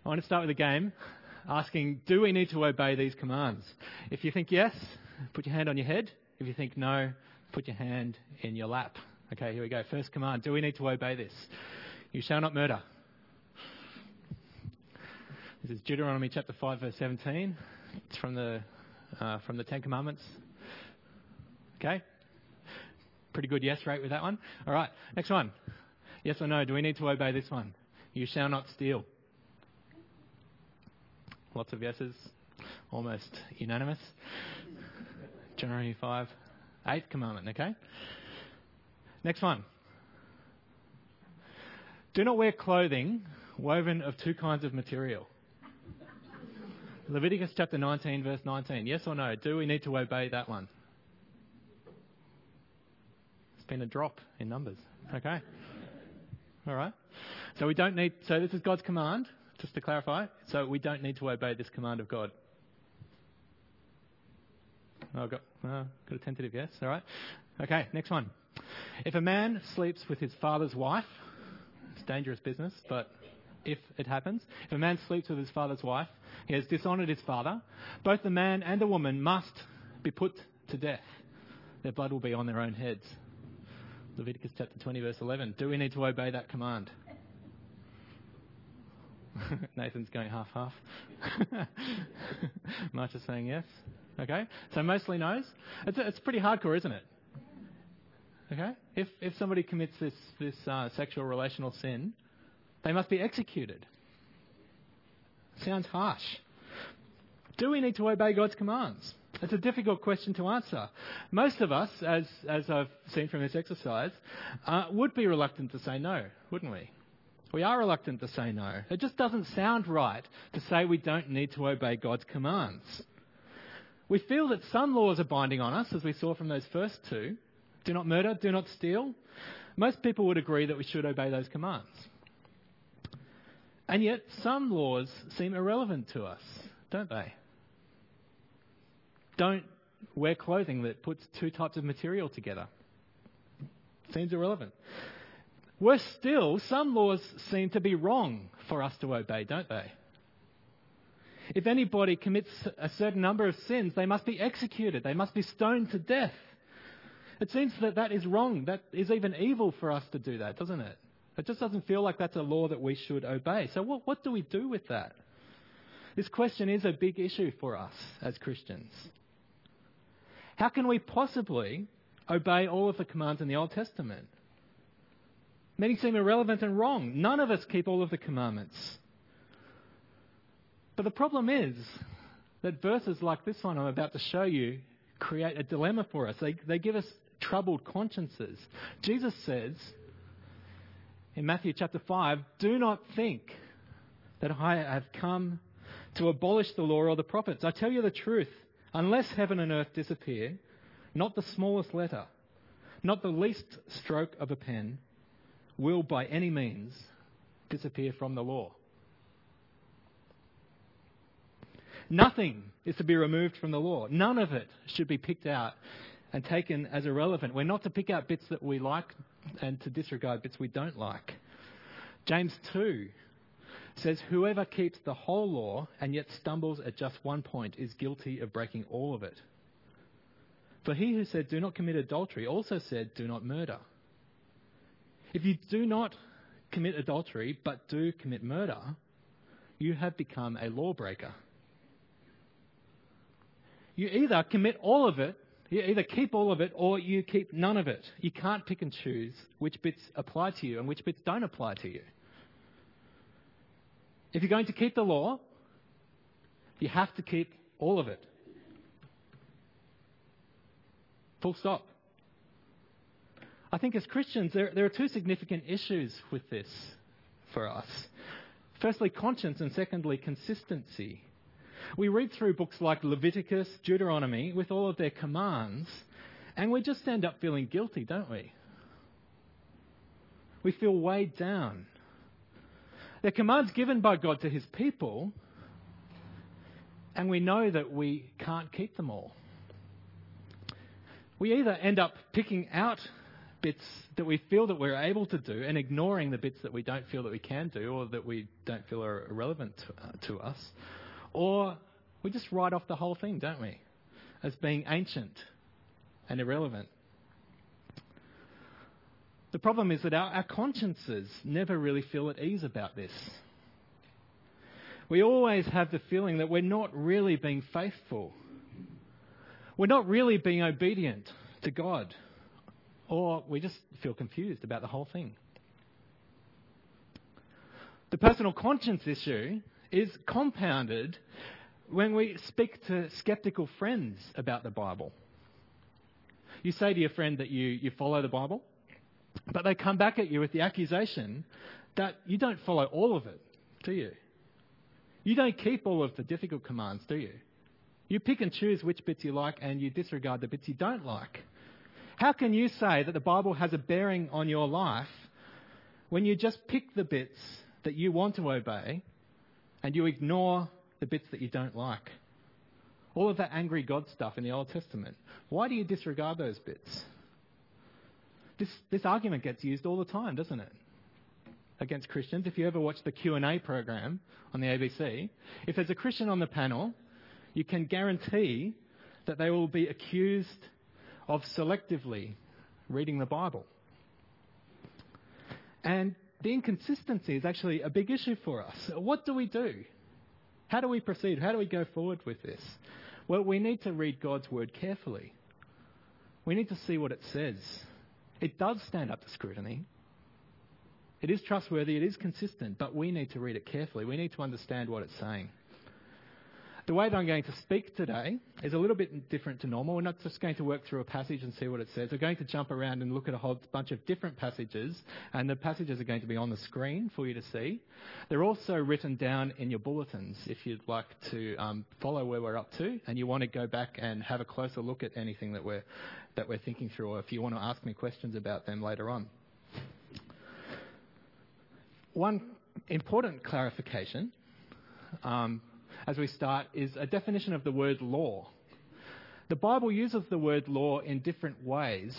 I want to start with a game asking, do we need to obey these commands? If you think yes, put your hand on your head. If you think no, put your hand in your lap. Okay, here we go. First command, do we need to obey this? You shall not murder. This is Deuteronomy chapter 5, verse 17. It's from the Ten Commandments. Okay? Pretty good yes rate with that one. All right, next one. Yes or no, do we need to obey this one? You shall not steal. Lots of yeses. Almost unanimous. Deuteronomy 5, 8th commandment, okay? Next one. Do not wear clothing woven of two kinds of material. Leviticus chapter 19, verse 19. Yes or no? Do we need to obey that one? It's been a drop in numbers. Okay. All right. So this is God's command, just to clarify. So we don't need to obey this command of God. Got a tentative yes. All right. Okay, next one. If a man sleeps with his father's wife, it's dangerous business, but if it happens, if a man sleeps with his father's wife, he has dishonoured his father. Both the man and the woman must be put to death. Their blood will be on their own heads. Leviticus chapter 20, verse 11. Do we need to obey that command? Nathan's going half-half. Marsha's saying yes. Okay, so mostly no's. It's pretty hardcore, isn't it? Okay, if somebody commits this sexual relational sin, they must be executed. Sounds harsh. Do we need to obey God's commands? It's a difficult question to answer. Most of us, as I've seen from this exercise, would be reluctant to say no, wouldn't we? We are reluctant to say no. It just doesn't sound right to say we don't need to obey God's commands. We feel that some laws are binding on us, as we saw from those first two. Do not murder, do not steal. Most people would agree that we should obey those commands. And yet some laws seem irrelevant to us, don't they? Don't wear clothing that puts two types of material together. Seems irrelevant. Worse still, some laws seem to be wrong for us to obey, don't they? If anybody commits a certain number of sins, they must be executed. They must be stoned to death. It seems that is wrong. That is even evil for us to do that, doesn't it? It just doesn't feel like that's a law that we should obey. So what do we do with that? This question is a big issue for us as Christians. How can we possibly obey all of the commands in the Old Testament? Many seem irrelevant and wrong. None of us keep all of the commandments. But the problem is that verses like this one I'm about to show you create a dilemma for us. They give us troubled consciences. Jesus says in Matthew chapter 5, do not think that I have come to abolish the law or the prophets. I tell you the truth, unless heaven and earth disappear, not the smallest letter, not the least stroke of a pen, will by any means disappear from the law. Nothing is to be removed from the law. None of it should be picked out and taken as irrelevant. We're not to pick out bits that we like and to disregard bits we don't like. James 2 says, whoever keeps the whole law and yet stumbles at just one point is guilty of breaking all of it. For he who said, do not commit adultery, also said, do not murder. If you do not commit adultery but do commit murder, you have become a lawbreaker. You either commit all of it, you either keep all of it or you keep none of it. You can't pick and choose which bits apply to you and which bits don't apply to you. If you're going to keep the law, you have to keep all of it. Full stop. I think as Christians, there are two significant issues with this for us. Firstly, conscience, and secondly, consistency. We read through books like Leviticus, Deuteronomy, with all of their commands, and we just end up feeling guilty, don't we? We feel weighed down. They're commands given by God to his people, and we know that we can't keep them all. We either end up picking out bits that we feel that we're able to do and ignoring the bits that we don't feel that we can do or that we don't feel are irrelevant to us. Or we just write off the whole thing, don't we, as being ancient and irrelevant. The problem is that our consciences never really feel at ease about this. We always have the feeling that we're not really being faithful. We're not really being obedient to God. Or we just feel confused about the whole thing. The personal conscience issue is compounded when we speak to skeptical friends about the Bible. You say to your friend that you follow the Bible, but they come back at you with the accusation that you don't follow all of it, do you? You don't keep all of the difficult commands, do you? You pick and choose which bits you like and you disregard the bits you don't like. How can you say that the Bible has a bearing on your life when you just pick the bits that you want to obey and you ignore the bits that you don't like? All of that angry God stuff in the Old Testament. Why do you disregard those bits? This argument gets used all the time, doesn't it? Against Christians. If you ever watch the Q&A program on the ABC, if there's a Christian on the panel, you can guarantee that they will be accused of selectively reading the Bible. And the inconsistency is actually a big issue for us. What do we do? How do we proceed? How do we go forward with this? Well, we need to read God's word carefully. We need to see what it says. It does stand up to scrutiny. It is trustworthy, it is consistent, but we need to read it carefully. We need to understand what it's saying. The way that I'm going to speak today is a little bit different to normal. We're not just going to work through a passage and see what it says. We're going to jump around and look at a whole bunch of different passages, and the passages are going to be on the screen for you to see. They're also written down in your bulletins if you'd like to follow where we're up to, and you want to go back and have a closer look at anything that we're thinking through, or if you want to ask me questions about them later on. One important clarification as we start is a definition of the word law. The Bible uses the word law in different ways.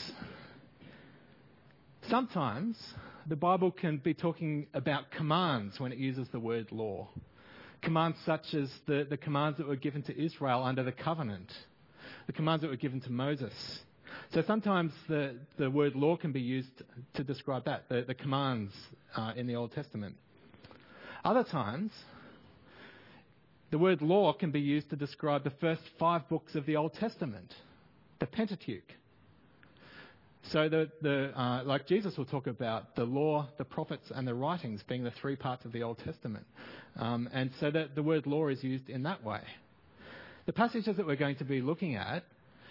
Sometimes the Bible can be talking about commands when it uses the word law. Commands such as the commands that were given to Israel under the covenant, the commands that were given to Moses. So sometimes the word law can be used to describe that, the commands in the Old Testament. Other times, the word law can be used to describe the first 5 books of the Old Testament, the Pentateuch. So like Jesus will talk about the law, the prophets, and the writings being the 3 parts of the Old Testament. And so that the word law is used in that way. The passages that we're going to be looking at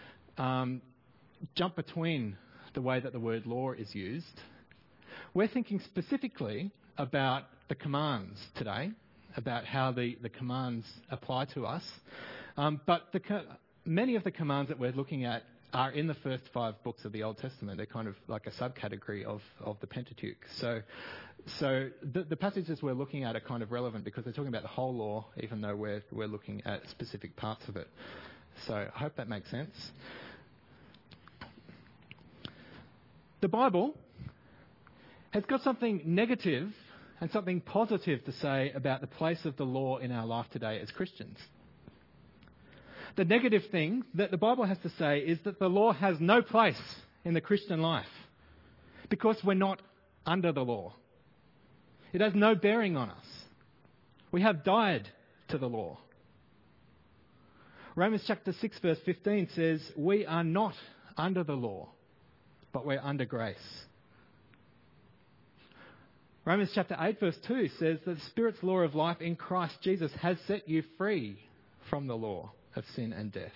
jump between the way that the word law is used. We're thinking specifically about the commands today, about how the commands apply to us. But many of the commands that we're looking at are in the first 5 books of the Old Testament. They're kind of like a subcategory of the Pentateuch. So the passages we're looking at are kind of relevant because they're talking about the whole law, even though we're looking at specific parts of it. So I hope that makes sense. The Bible has got something negative and something positive to say about the place of the law in our life today as Christians. The negative thing that the Bible has to say is that the law has no place in the Christian life because we're not under the law. It has no bearing on us. We have died to the law. Romans chapter 6 verse 15 says, we are not under the law, but we're under grace. Romans chapter 8 verse 2 says that the Spirit's law of life in Christ Jesus has set you free from the law of sin and death.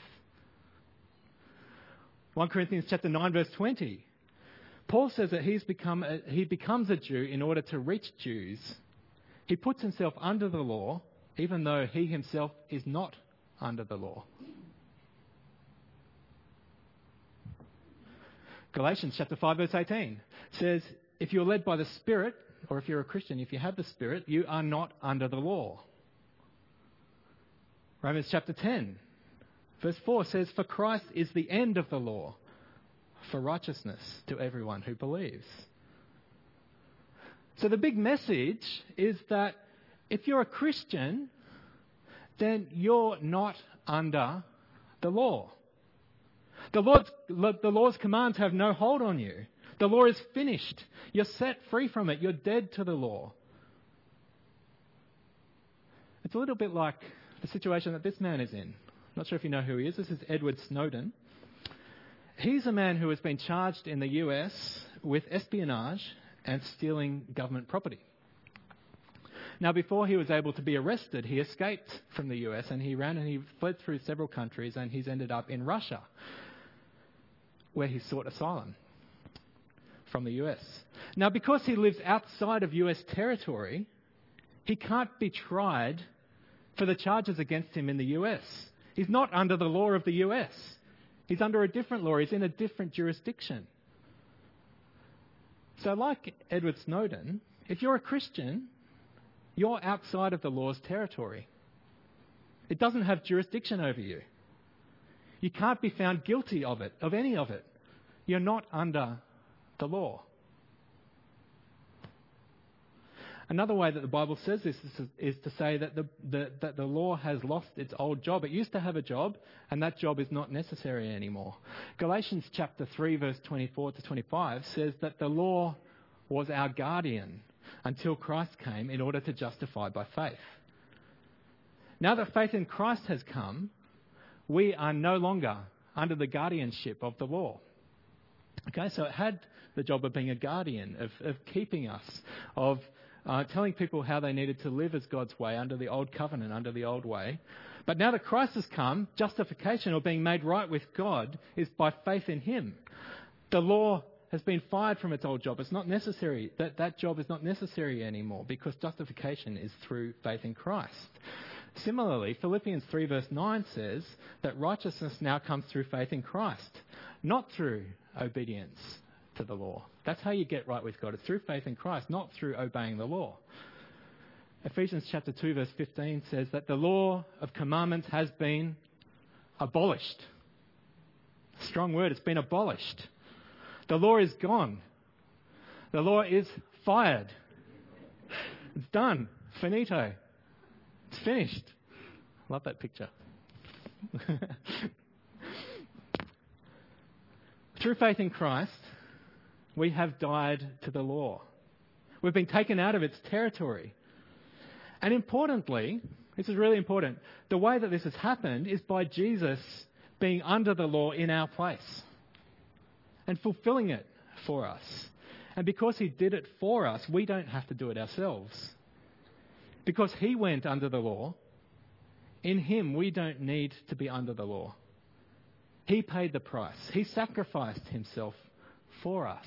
1 Corinthians chapter 9 verse 20. Paul says that he becomes a Jew in order to reach Jews. He puts himself under the law, even though he himself is not under the law. Galatians chapter 5 verse 18 says, if you're led by the Spirit, or if you're a Christian, if you have the Spirit, you are not under the law. Romans chapter 10 verse 4 says, for Christ is the end of the law for righteousness to everyone who believes. So the big message is that if you're a Christian, then you're not under the law. The law's commands have no hold on you. The law is finished. You're set free from it. You're dead to the law. It's a little bit like the situation that this man is in. Not sure if you know who he is. This is Edward Snowden. He's a man who has been charged in the US with espionage and stealing government property. Now, before he was able to be arrested, he escaped from the US and he fled through several countries, and he's ended up in Russia, where he sought asylum from the US. Now, because he lives outside of US territory, he can't be tried for the charges against him in the US. He's not under the law of the US. He's under a different law. He's in a different jurisdiction. So like Edward Snowden, if you're a Christian, you're outside of the law's territory. It doesn't have jurisdiction over you. You can't be found guilty of it, of any of it. You're not under the law. Another way that the Bible says this is to say that the law has lost its old job. It used to have a job, and that job is not necessary anymore. Galatians chapter 3, verse 24 to 25 says that the law was our guardian until Christ came in order to justify by faith. Now that faith in Christ has come, we are no longer under the guardianship of the law. Okay, so it had the job of being a guardian, of keeping us, of telling people how they needed to live as God's way under the old covenant, under the old way. But now that Christ has come, justification or being made right with God is by faith in him. The law has been fired from its old job. It's not necessary. That job is not necessary anymore because justification is through faith in Christ. Similarly, Philippians 3 verse 9 says that righteousness now comes through faith in Christ, not through obedience to the law. That's how you get right with God. It's through faith in Christ, not through obeying the law. Ephesians chapter 2 verse 15 says that the law of commandments has been abolished. Strong word, it's been abolished. The law is gone. The law is fired. It's done. Finito. It's finished. Love that picture. Through faith in Christ, we have died to the law. We've been taken out of its territory. And importantly, this is really important, the way that this has happened is by Jesus being under the law in our place and fulfilling it for us. And because he did it for us, we don't have to do it ourselves. Because he went under the law, in him we don't need to be under the law. He paid the price. He sacrificed himself for us.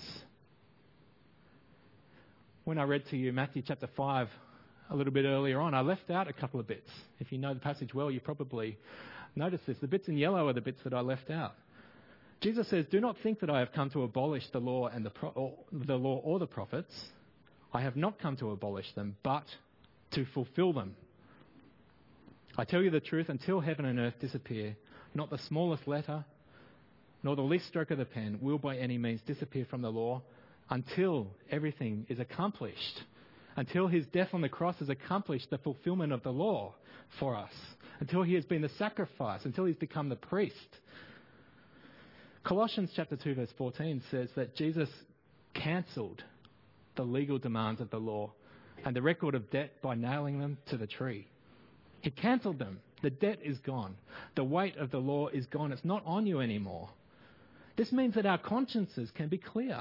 When I read to you Matthew chapter 5 a little bit earlier on, I left out a couple of bits. If you know the passage well, you probably noticed this. The bits in yellow are the bits that I left out. Jesus says, "Do not think that I have come to abolish the law and the law or the prophets. I have not come to abolish them, but to fulfill them. I tell you the truth, until heaven and earth disappear, not the smallest letter, nor the least stroke of the pen will by any means disappear from the law until everything is accomplished." Until his death on the cross has accomplished the fulfillment of the law for us. Until he has been the sacrifice. Until he's become the priest. Colossians chapter 2 verse 14 says that Jesus cancelled the legal demands of the law and the record of debt by nailing them to the tree. He cancelled them. The debt is gone. The weight of the law is gone. It's not on you anymore. This means that our consciences can be clear.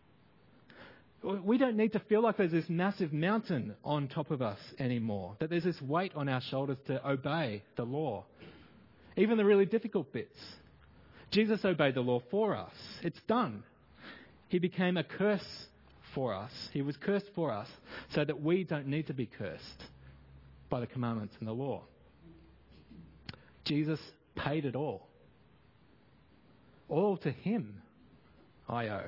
We don't need to feel like there's this massive mountain on top of us anymore, that there's this weight on our shoulders to obey the law. Even the really difficult bits. Jesus obeyed the law for us. It's done. He became a curse for us. He was cursed for us so that we don't need to be cursed by the commandments and the law. Jesus paid it all. All to him I owe.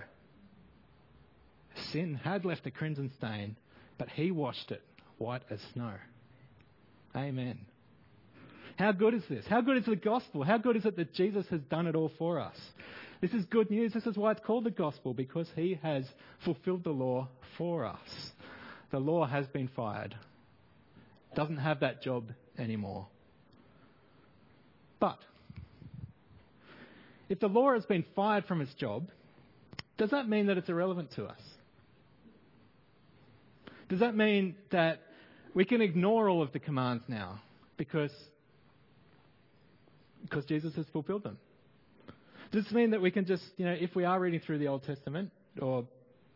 Sin had left a crimson stain, but he washed it white as snow. Amen. How good is this? How good is the gospel? How good is it that Jesus has done it all for us? This is good news. This is why it's called the gospel, because he has fulfilled the law for us. The law has been fired. Doesn't have that job anymore. But if the law has been fired from its job, does that mean that it's irrelevant to us? Does that mean that we can ignore all of the commands now because Jesus has fulfilled them? Does this mean that we can just, if we are reading through the Old Testament, or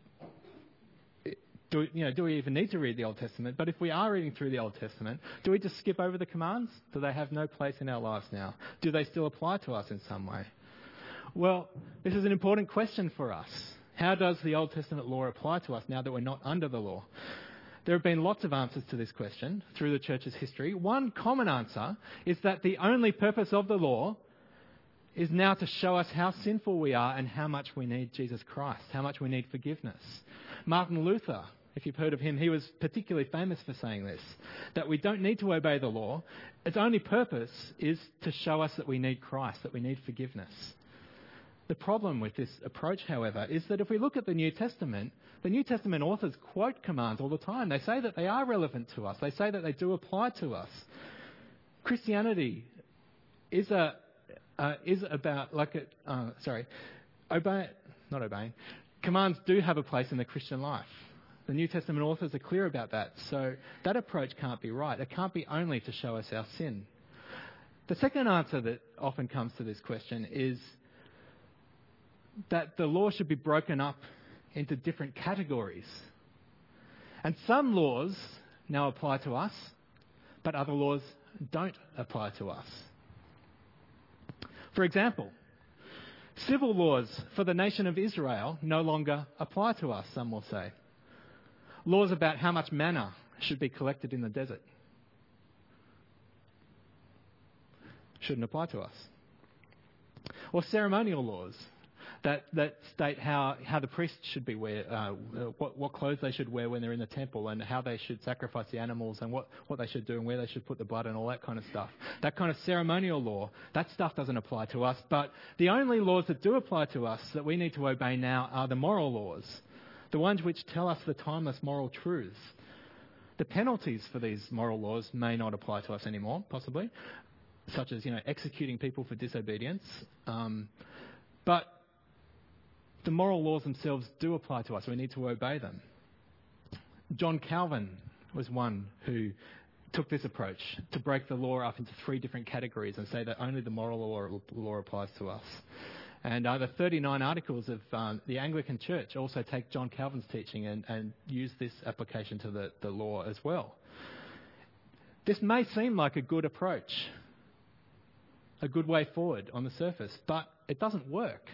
do we even need to read the Old Testament? But if we are reading through the Old Testament, do we just skip over the commands? Do they have no place in our lives now? Do they still apply to us in some way? Well, this is an important question for us. How does the Old Testament law apply to us now that we're not under the law? There have been lots of answers to this question through the church's history. One common answer is that the only purpose of the law is now to show us how sinful we are and how much we need Jesus Christ, how much we need forgiveness. Martin Luther, if you've heard of him, he was particularly famous for saying this, that we don't need to obey the law. Its only purpose is to show us that we need Christ, that we need forgiveness. The problem with this approach, however, is that if we look at the New Testament authors quote commands all the time. They say that they are relevant to us. They say that they do apply to us. Christianity is about commands do have a place in the Christian life. The New Testament authors are clear about that. So that approach can't be right. It can't be only to show us our sin. The second answer that often comes to this question is that the law should be broken up into different categories. And some laws now apply to us, but other laws don't apply to us. For example, civil laws for the nation of Israel no longer apply to us, some will say. Laws about how much manna should be collected in the desert shouldn't apply to us. Or ceremonial laws that state how the priests should be what clothes they should wear when they're in the temple, and how they should sacrifice the animals, and what they should do and where they should put the blood and all that kind of stuff. That kind of ceremonial law, that stuff doesn't apply to us. But the only laws that do apply to us that we need to obey now are the moral laws, the ones which tell us the timeless moral truths. The penalties for these moral laws may not apply to us anymore, possibly, such as executing people for disobedience. But the moral laws themselves do apply to us. We need to obey them. John Calvin was one who took this approach to break the law up into 3 different categories and say that only the moral law applies to us. And the 39 articles of the Anglican Church also take John Calvin's teaching and use this application to the law as well. This may seem like a good approach, a good way forward on the surface, but it doesn't work.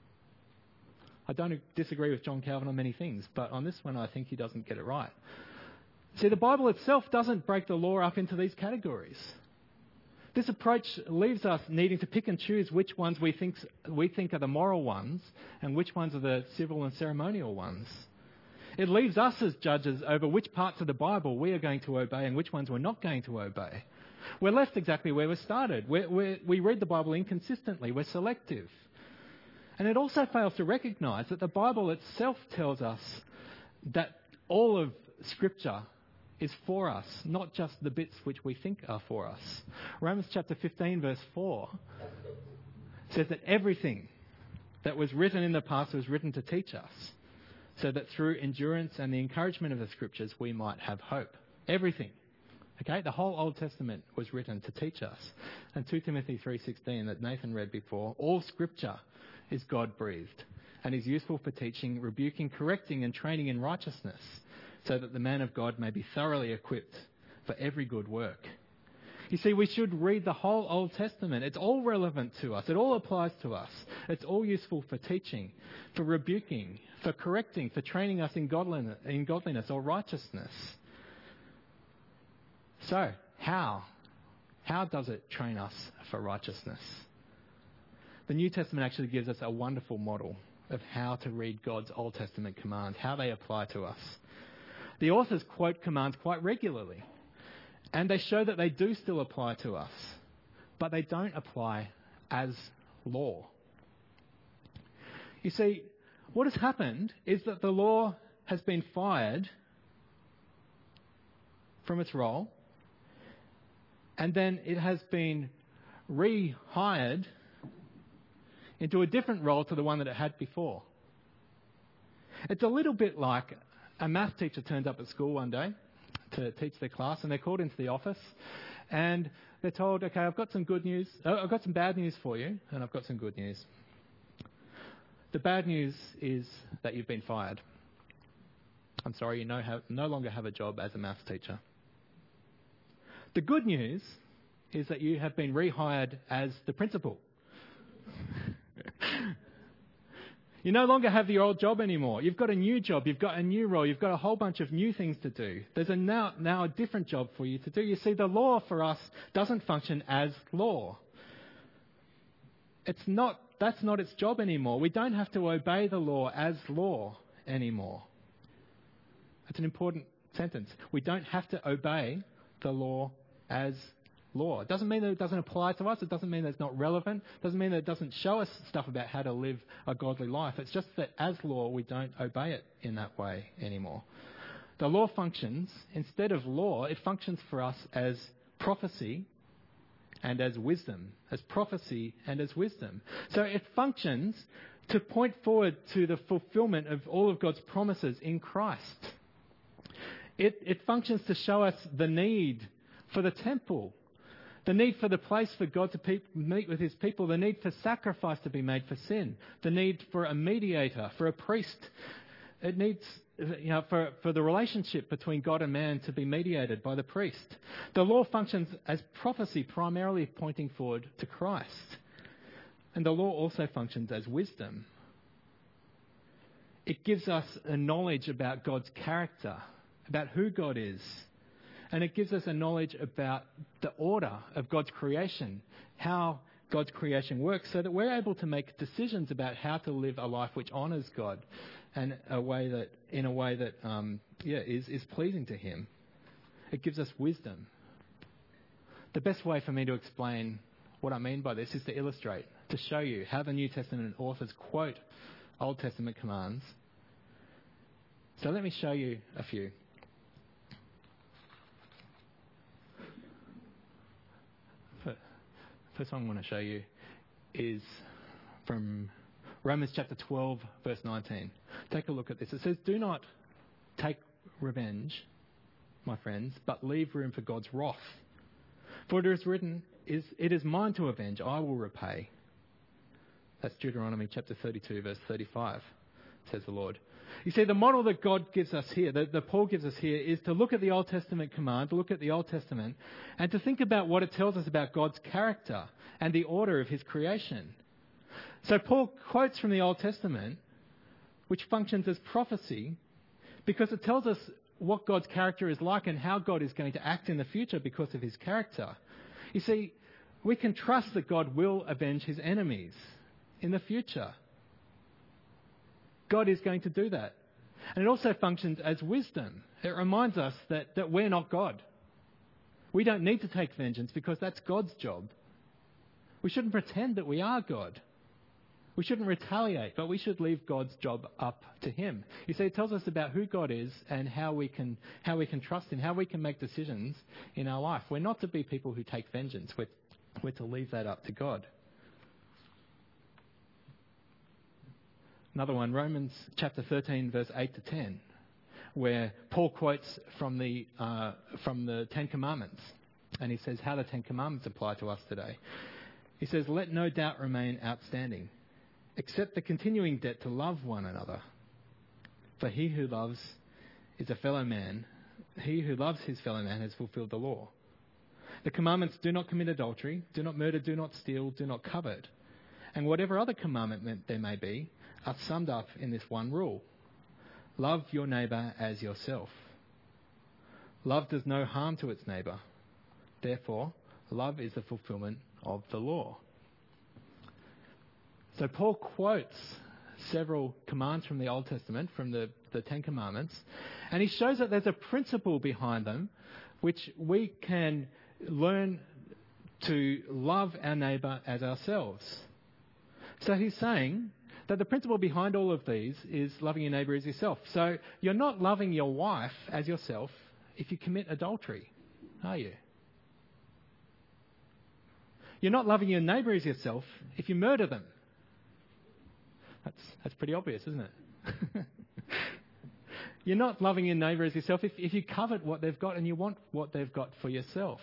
I don't disagree with John Calvin on many things, but on this one I think he doesn't get it right. See, the Bible itself doesn't break the law up into these categories. This approach leaves us needing to pick and choose which ones we think are the moral ones and which ones are the civil and ceremonial ones. It leaves us as judges over which parts of the Bible we are going to obey and which ones we're not going to obey. We're left exactly where we started. We read the Bible inconsistently. We're selective. And it also fails to recognise that the Bible itself tells us that all of Scripture is for us, not just the bits which we think are for us. Romans chapter 15 verse 4 says that everything that was written in the past was written to teach us, so that through endurance and the encouragement of the Scriptures we might have hope. Everything. Okay, the whole Old Testament was written to teach us. And 2 Timothy 3:16 that Nathan read before, all Scripture is God-breathed and is useful for teaching, rebuking, correcting and training in righteousness, so that the man of God may be thoroughly equipped for every good work. You see, we should read the whole Old Testament. It's all relevant to us. It all applies to us. It's all useful for teaching, for rebuking, for correcting, for training us in godliness or righteousness. So, how does it train us for righteousness? The New Testament actually gives us a wonderful model of how to read God's Old Testament commands, how they apply to us. The authors quote commands quite regularly, and they show that they do still apply to us, but they don't apply as law. You see, what has happened is that the law has been fired from its role, and then it has been rehired into a different role to the one that it had before. It's a little bit like a math teacher turned up at school one day to teach their class, and they're called into the office, and they're told, okay, I've got some bad news for you, and I've got some good news. The bad news is that you've been fired. I'm sorry, you no longer have a job as a maths teacher. The good news is that you have been rehired as the principal. You no longer have your old job anymore. You've got a new job. You've got a new role. You've got a whole bunch of new things to do. There's now a different job for you to do. You see, the law for us doesn't function as law. That's not its job anymore. We don't have to obey the law as law anymore. That's an important sentence. We don't have to obey the law as law. It doesn't mean that it doesn't apply to us. It doesn't mean that it's not relevant. It doesn't mean that it doesn't show us stuff about how to live a godly life. It's just that as law, we don't obey it in that way anymore. The law functions, instead of law, it functions for us as prophecy and as wisdom. As prophecy and as wisdom. So it functions to point forward to the fulfillment of all of God's promises in Christ. It functions to show us the need for the temple, the need for the place for God to meet with his people, the need for sacrifice to be made for sin, the need for a mediator, for a priest. It needs, for the relationship between God and man to be mediated by the priest. The law functions as prophecy, primarily pointing forward to Christ. And the law also functions as wisdom. It gives us a knowledge about God's character, about who God is. And it gives us a knowledge about the order of God's creation, how God's creation works, so that we're able to make decisions about how to live a life which honours God and in a way that is pleasing to him. It gives us wisdom. The best way for me to explain what I mean by this is to illustrate, to show you how the New Testament authors quote Old Testament commands. So let me show you a few. First one I want to show you is from Romans chapter 12, verse 19. Take a look at this. It says, "Do not take revenge, my friends, but leave room for God's wrath. For it is written, it is mine to avenge, I will repay." That's Deuteronomy chapter 32, verse 35, says the Lord. You see, the model that God gives us here, that Paul gives us here, is to look at the Old Testament command, to look at the Old Testament, and to think about what it tells us about God's character and the order of his creation. So Paul quotes from the Old Testament, which functions as prophecy, because it tells us what God's character is like and how God is going to act in the future because of his character. You see, we can trust that God will avenge his enemies in the future. God is going to do that. And it also functions as wisdom. It reminds us that we're not God. We don't need to take vengeance because that's God's job. We shouldn't pretend that we are God. We shouldn't retaliate, but we should leave God's job up to him. You see, it tells us about who God is and how we can trust him, how we can make decisions in our life. We're not to be people who take vengeance. We're to leave that up to God. Another one, Romans chapter 13, verse 8 to 10, where Paul quotes from the Ten Commandments. And he says how the Ten Commandments apply to us today. He says, "Let no doubt remain outstanding, except the continuing debt to love one another. For he who loves is a fellow man. He who loves his fellow man has fulfilled the law. The commandments: do not commit adultery, do not murder, do not steal, do not covet, and whatever other commandment there may be, are summed up in this one rule: love your neighbour as yourself. Love does no harm to its neighbour. Therefore, love is the fulfilment of the law." So Paul quotes several commands from the Old Testament, from the Ten Commandments, and he shows that there's a principle behind them which we can learn to love our neighbour as ourselves. So he's saying that the principle behind all of these is loving your neighbour as yourself. So you're not loving your wife as yourself if you commit adultery, are you? You're not loving your neighbour as yourself if you murder them. That's pretty obvious, isn't it? You're not loving your neighbour as yourself if you covet what they've got and you want what they've got for yourself.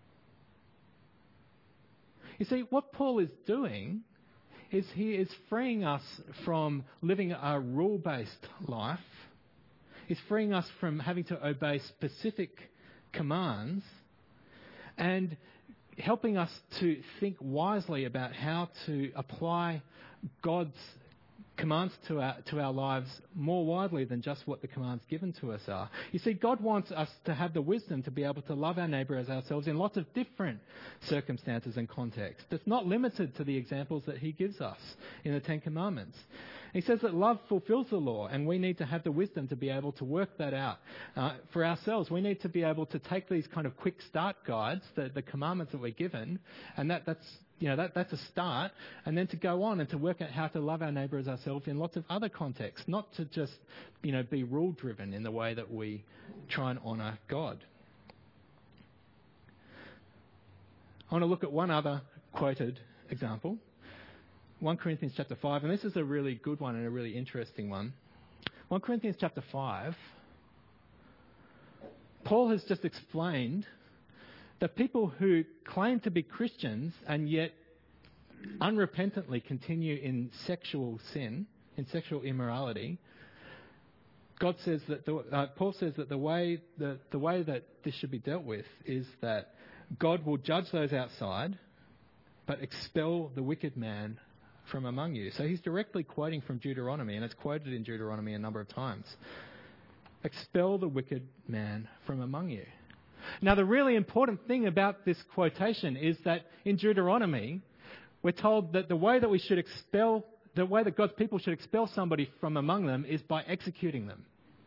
You see, what Paul is doing is he is freeing us from living a rule-based life. He's freeing us from having to obey specific commands and helping us to think wisely about how to apply God's commands to our lives more widely than just what the commands given to us are. You see, God wants us to have the wisdom to be able to love our neighbour as ourselves in lots of different circumstances and contexts. It's not limited to the examples that he gives us in the Ten Commandments. He says that love fulfills the law, and we need to have the wisdom to be able to work that out for ourselves. We need to be able to take these kind of quick start guides, the commandments that we're given, and that's a start, and then to go on and to work out how to love our neighbour as ourselves in lots of other contexts, not to just, be rule-driven in the way that we try and honour God. I want to look at one other quoted example. 1 Corinthians chapter 5, and this is a really good one and a really interesting one. 1 Corinthians chapter 5, Paul has just explained that people who claim to be Christians and yet unrepentantly continue in sexual sin, in sexual immorality, Paul says that the way that this should be dealt with is that God will judge those outside, but expel the wicked man from among you. So he's directly quoting from Deuteronomy, and it's quoted in Deuteronomy a number of times. Expel the wicked man from among you. Now, the really important thing about this quotation is that in Deuteronomy, we're told that the way that God's people should expel somebody from among them is by executing them.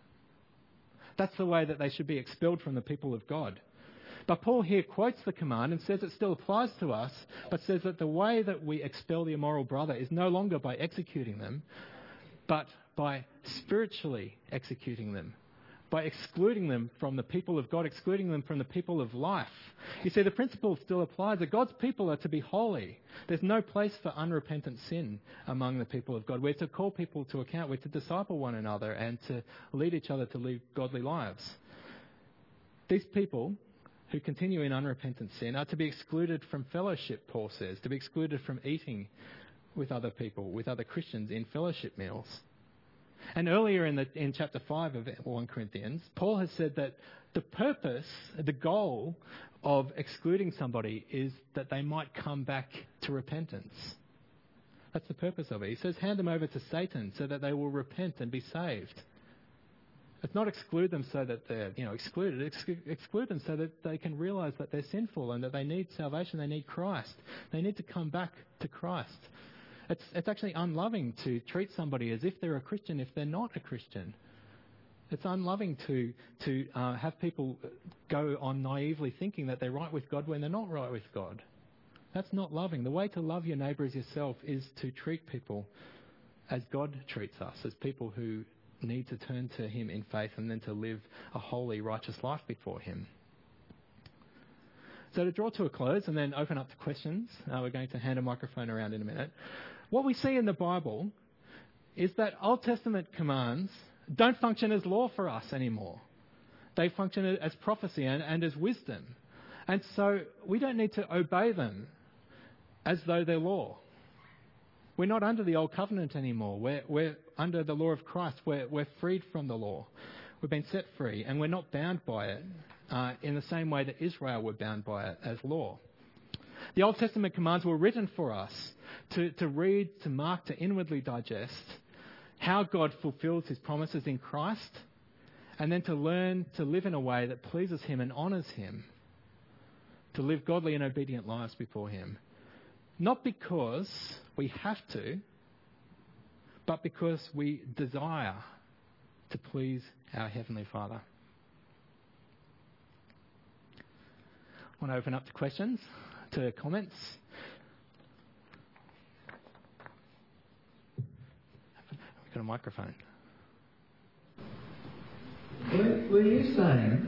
That's the way that they should be expelled from the people of God. But Paul here quotes the command and says it still applies to us, but says that the way that we expel the immoral brother is no longer by executing them, but by spiritually executing them, by excluding them from the people of God, excluding them from the people of life. You see, the principle still applies that God's people are to be holy. There's no place for unrepentant sin among the people of God. We're to call people to account. We're to disciple one another and to lead each other to live godly lives. These people who continue in unrepentant sin are to be excluded from fellowship, Paul says, to be excluded from eating with other people, with other Christians in fellowship meals. And earlier in chapter 5 of 1 Corinthians, Paul has said that the purpose, the goal of excluding somebody is that they might come back to repentance. That's the purpose of it. He says, hand them over to Satan so that they will repent and be saved. It's not exclude them so that they're excluded. Exclude them so that they can realise that they're sinful and that they need salvation. They need Christ. They need to come back to Christ. It's actually unloving to treat somebody as if they're a Christian if they're not a Christian. It's unloving to have people go on naively thinking that they're right with God when they're not right with God. That's not loving. The way to love your neighbour as yourself is to treat people as God treats us, as people who need to turn to him in faith and then to live a holy, righteous life before him. So to draw to a close and then open up to questions, we're going to hand a microphone around in a minute. What we see in the Bible is that Old Testament commands don't function as law for us anymore. They function as prophecy and as wisdom. And so we don't need to obey them as though they're law. We're not under the old covenant anymore. We're under the law of Christ. We're freed from the law. We've been set free, and we're not bound by it in the same way that Israel were bound by it as law. The Old Testament commands were written for us to read, to mark, to inwardly digest how God fulfills his promises in Christ, and then to learn to live in a way that pleases him and honours him, to live godly and obedient lives before him. Not because we have to, but because we desire to please our Heavenly Father. I want to open up to questions, to comments. got a microphone. Were you saying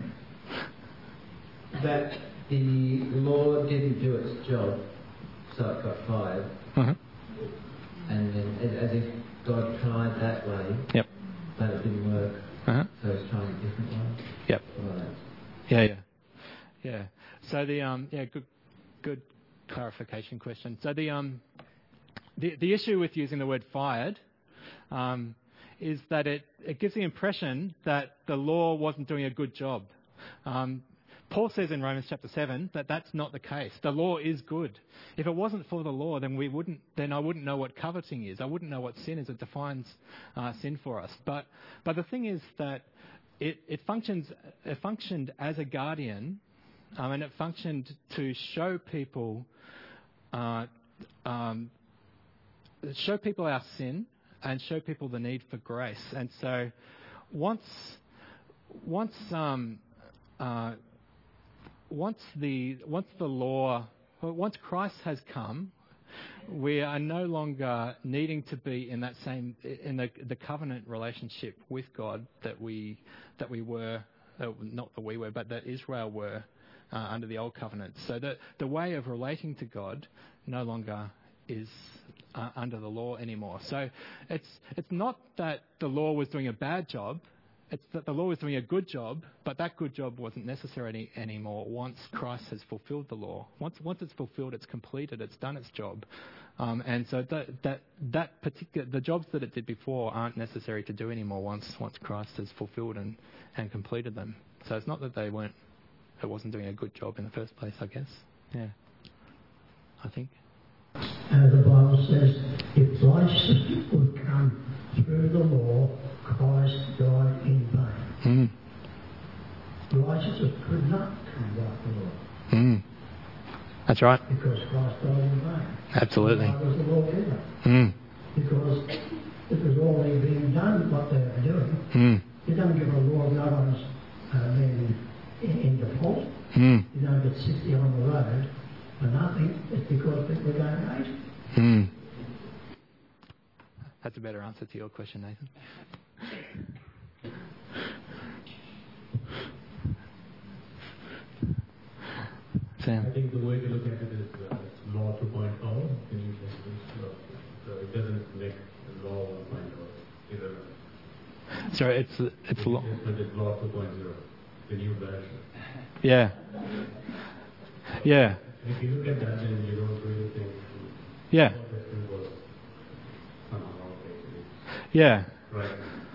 that the law didn't do its job, so it got fired, and then as if God tried that way, Yep. but it didn't work, so he's trying a different way? Yep. Right. Yeah. So good clarification question. So the issue with using the word fired is that it gives the impression that the law wasn't doing a good job. Paul says in Romans chapter 7 that that's not the case. The law is good. If it wasn't for the law, then I wouldn't know what coveting is. I wouldn't know what sin is. It defines sin for us. But the thing is that it functioned as a guardian, and it functioned to show people our sin and show people the need for grace. And so once Christ has come, we are no longer needing to be in the covenant relationship with God that Israel were under the old covenant. So the way of relating to God no longer is under the law anymore. So it's not that the law was doing a bad job. It's that the law was doing a good job, but that good job wasn't necessary anymore once Christ has fulfilled the law. Once it's fulfilled, it's completed, it's done its job. And so the jobs that it did before aren't necessary to do anymore once Christ has fulfilled and completed them. So it's not that it wasn't doing a good job in the first place, I guess. Yeah. I think. The Bible says, if righteousness would come through the law, Christ died in vain. Righteousness could not come by the law. That's right. Because Christ died in vain. Absolutely. Why was the law given? Because it was already being done what they were doing. You don't give a law no one's been in default. You don't get 60 on the road for nothing. It's because people are going late. That's a better answer to your question, Nathan. Sam? I think the way to look at it is law 2.0. Can you so it doesn't make law 1.0 irrelevant. Sorry, it's law. It's law 2.0, the new version. Yeah. Yeah. And if you look at that, then you don't really think. Yeah. Was somehow basically. Yeah. Right.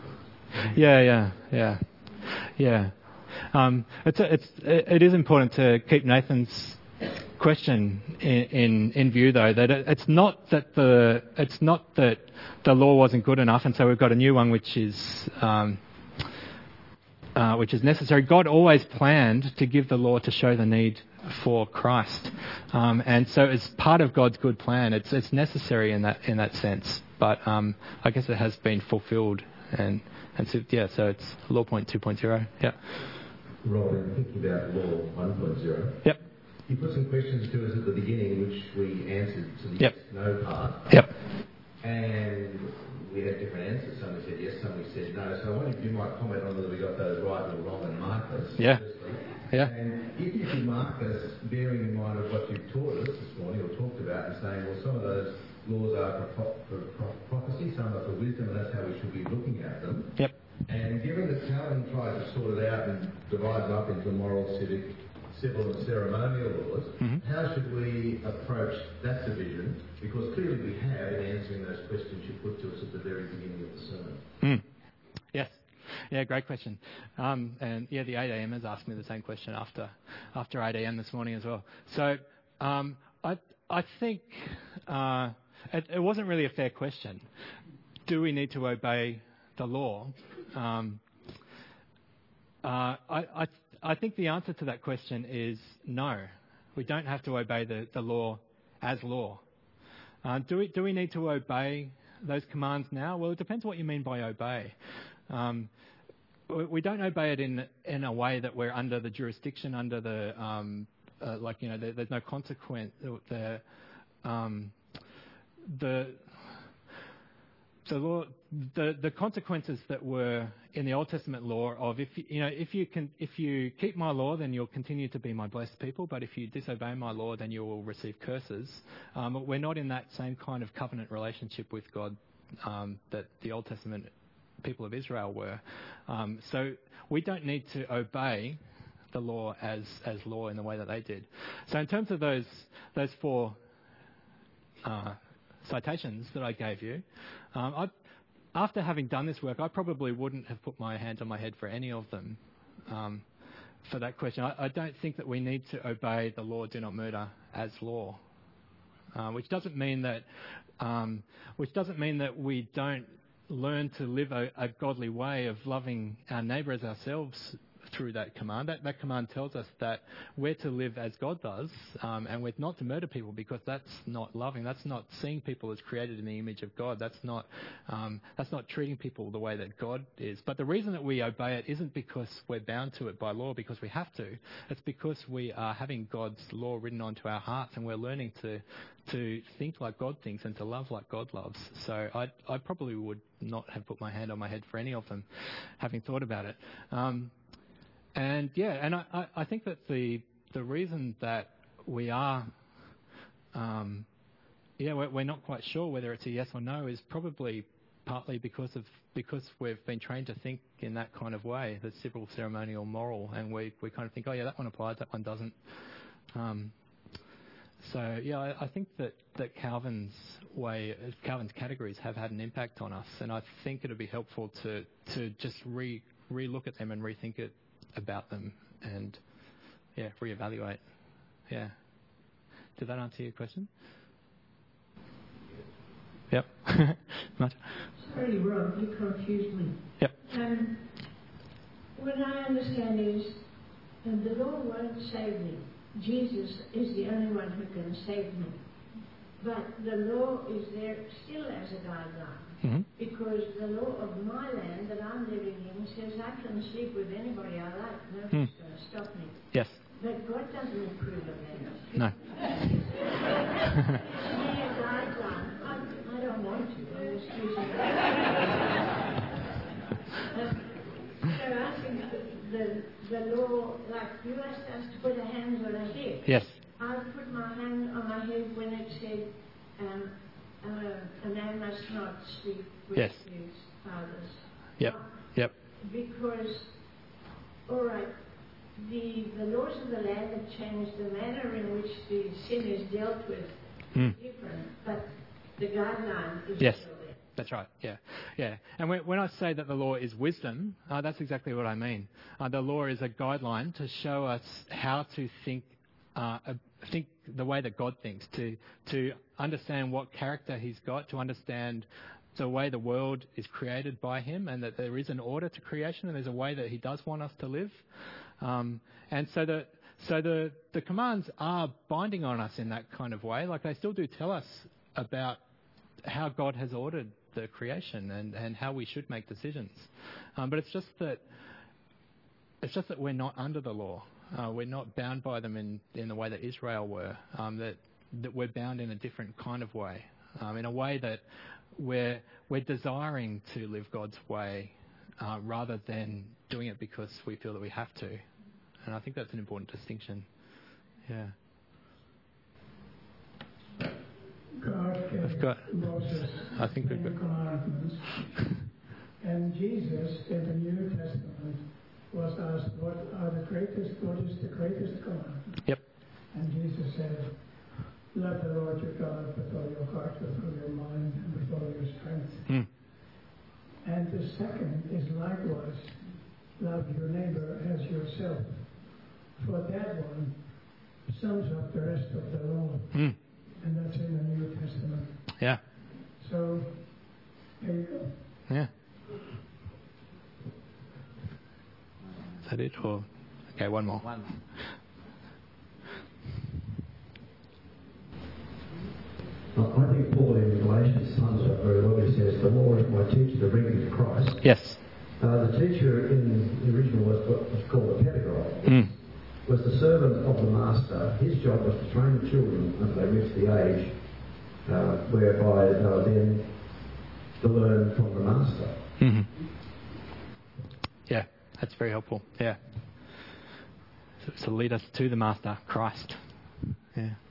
Yeah. It is important to keep Nathan's question in view, though, that it's not that the law wasn't good enough, and so we've got a new one which is necessary. God always planned to give the law to show the need for Christ, and so it's part of God's good plan. It's necessary in that sense, but I guess it has been fulfilled, and so it's law point 2.0. Yeah. Robin, thinking about law 1.0. Yep. You put some questions to us at the beginning, which we answered to the Yep. yes, no part. Yep. And we had different answers. Some we said yes, some we said no. So I wonder if you might comment on whether we got those right or wrong and mark us. Yeah. Firstly. Yeah. And if you could mark us, bearing in mind of what you've taught us this morning or talked about, and saying, well, some of those laws are for prophecy, some are for wisdom, and that's how we should be looking at them. Yep. And given that Calvin tried to sort it out and divide them up into moral, civic, civil and ceremonial laws, how should we approach that division? Because clearly we have in answering those questions you put to us at the very beginning of the sermon. Yes. Yeah, great question. And yeah, the 8 a.m.ers asked me the same question after 8 a.m. this morning as well. So I think it wasn't really a fair question. Do we need to obey the law? I think the answer to that question is no. We don't have to obey the law as law. Do we need to obey those commands now? Well, it depends what you mean by obey. We don't obey it in a way that we're under the jurisdiction, under the there's no consequence. So the consequences that were in the Old Testament law of if you keep my law, then you'll continue to be my blessed people, but if you disobey my law, then you will receive curses. But we're not in that same kind of covenant relationship with God that the Old Testament people of Israel were. So we don't need to obey the law as law in the way that they did. So in terms of those four citations that I gave you, after having done this work, I probably wouldn't have put my hand on my head for any of them for that question. I don't think that we need to obey the law, do not murder, as law, which doesn't mean that we don't learn to live a godly way of loving our neighbour as ourselves through that command. That command tells us that we're to live as God does, and we're not to murder people, because that's not loving. That's not seeing people as created in the image of God. That's not treating people the way that God is. But the reason that we obey it isn't because we're bound to it by law, because we have to. It's because we are having God's law written onto our hearts, and we're learning to think like God thinks and to love like God loves. So I probably would not have put my hand on my head for any of them, having thought about it. And I think that the reason that we are, we're not quite sure whether it's a yes or no is probably partly because we've been trained to think in that kind of way, the civil, ceremonial, moral, and we kind of think, oh yeah, that one applies, that one doesn't. I think that Calvin's categories have had an impact on us, and I think it would be helpful to just re-look at them and rethink it about them and reevaluate. Yeah. Did that answer your question? Yep. Sorry, Rob, you confused me. Yep. What I understand is the law won't save me. Jesus is the only one who can save me. But the law is there still as a guideline. Mm-hmm. Because the law of my land that I'm living in says I can sleep with anybody I like. Nobody's going to stop me. Yes. But God doesn't approve of that. No. A guideline. I don't want to. I'm just using it. So I think the law, like you asked us to put our hands on our head. Yes. I put my hand on my head when it said a man must not sleep with his father's. Yep. Because, all right, the laws of the land have changed. The manner in which the sin is dealt with is different, but the guideline is still there. That's right. Yeah. And when I say that the law is wisdom, that's exactly what I mean. The law is a guideline to show us how to think the way that God thinks, to understand what character He's got, to understand the way the world is created by Him, and that there is an order to creation, and there's a way that He does want us to live. And so the commands are binding on us in that kind of way. Like, they still do tell us about how God has ordered the creation and how we should make decisions. But it's just that we're not under the law. We're not bound by them in the way that Israel were. That we're bound in a different kind of way, in a way that we're desiring to live God's way rather than doing it because we feel that we have to. And I think that's an important distinction. Yeah. God gave Moses the commandments, and Jesus in the New Testament was asked, what is the greatest commandment? Yep. And Jesus said, love the Lord your God with all your heart, with all your mind, and with all your strength. And the second is likewise, love your neighbor as yourself. For that one sums up the rest of the law. And that's in the New Testament. Yeah. So, there you go. Yeah. Is that it? Or okay, one more. One. I think Paul in Galatians sums up very well. He says, the law is my teacher to bring me to Christ. Yes. The teacher in the original was what was called a pedagogue. Was the servant of the master. His job was to train the children until they reached the age whereby they were then to learn from the Master. Mm-hmm. Yeah, that's very helpful. Yeah. So lead us to the Master, Christ. Yeah.